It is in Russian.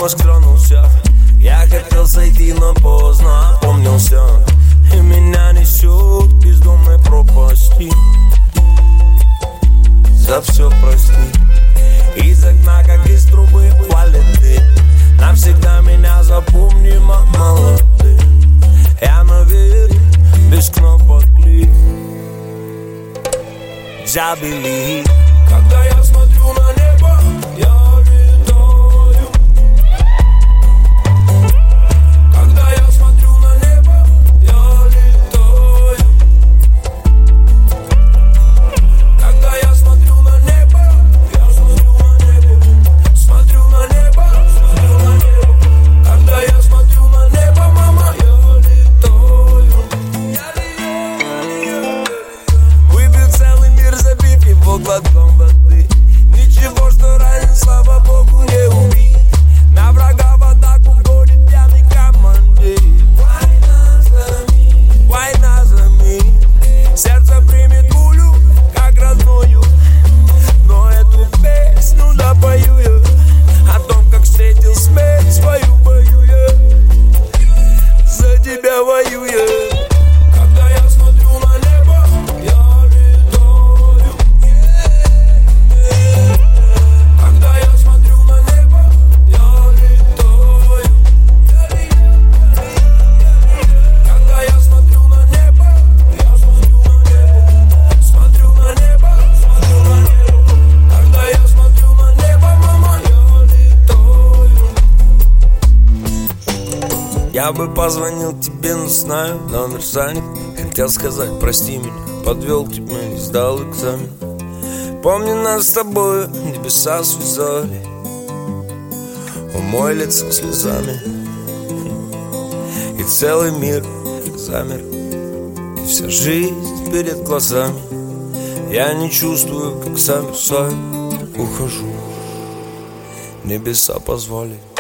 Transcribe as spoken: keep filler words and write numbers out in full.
мозг тронулся. Я хотел сойти, но поздно опомнился. И меня несет к бездомной пропасти. За все прости. Из окна, как из трубы, хвалит ты. Навсегда меня запомни, мама, ты. Я наверх, без кнопок клик. Забили. Когда я смотрю на небо, я летаю. Когда я смотрю на небо, я летаю. Когда я смотрю на небо, я смотрю на небо. Смотрю на небо, смотрю на небо. Когда я смотрю на небо, мама, я летаю. Выпью целый мир, забив его глотком воды. Ничего, что ранен, слава богу, не убит. На врага в атаку гонит пьяный командир. Война за мир, война за мир. Сердце примет пулю, как родную. Но эту песню допою я о том, как встретил смерть свою, бою я. За тебя воюю я. Когда я смотрю на небо, я летаю. Когда я смотрю на небо, я летаю. Когда я смотрю на небо, я смотрю на небо. Смотрю на небо, смотрю на небо. Когда я смотрю на небо, мама, я летаю. Я бы позвонил тебе, но знаю, номер занят. Хотел сказать, прости меня, подвел тебя, не сдал экзамен. Помню, нас с тобой небеса связали, умой лицо слезами. И целый мир замер, и вся жизнь перед глазами. Я не чувствую, как замерзаю, ухожу. Небеса позвали.